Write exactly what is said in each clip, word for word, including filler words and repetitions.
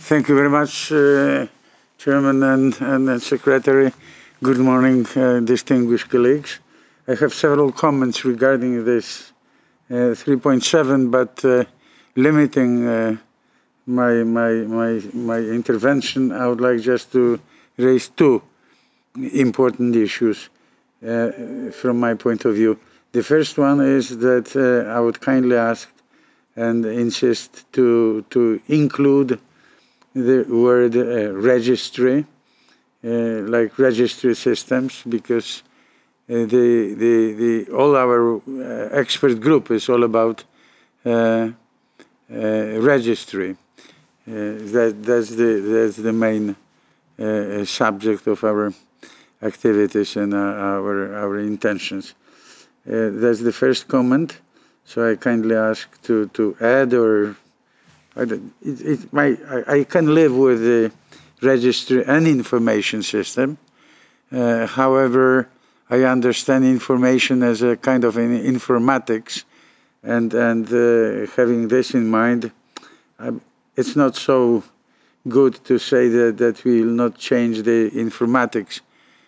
Thank you very much, uh, Chairman and, and Secretary. Good morning, uh, distinguished colleagues. I have several comments regarding this uh, three point seven, but uh, limiting uh, my, my, my, my intervention, I would like just to raise two important issues uh, from my point of view. The first one is that uh, I would kindly ask and insist to, to include the word uh, registry, uh, like registry systems, because uh, the, the, the, all our uh, expert group is all about uh, uh, registry. Uh, that, that's, the, that's the main uh, subject of our activities and our, our, our intentions. Uh, that's the first comment. So I kindly ask to, to add or I, it, it, my, I, I can live with the registry and information system. Uh, however, I understand information as a kind of an informatics, and and uh, having this in mind, um, it's not so good to say that that we will not change the informatics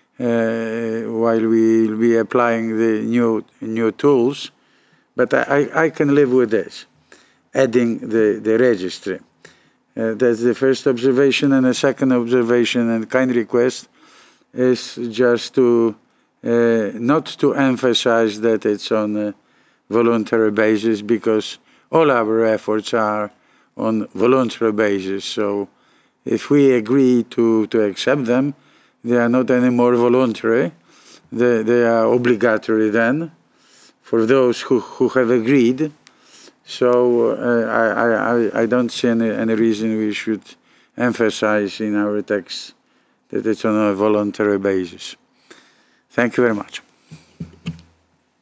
uh, while we will be applying the new new tools. But I, I can live with this, adding the, the registry. Uh, that's the first observation, and a second observation and kind request is just to uh, not to emphasize that it's on a voluntary basis, because all our efforts are on voluntary basis. So if we agree to, to accept them, they are not anymore voluntary. They, they are obligatory then for those who, who have agreed. So uh, I, I, I don't see any, any reason we should emphasize in our text that it's on a voluntary basis. Thank you very much.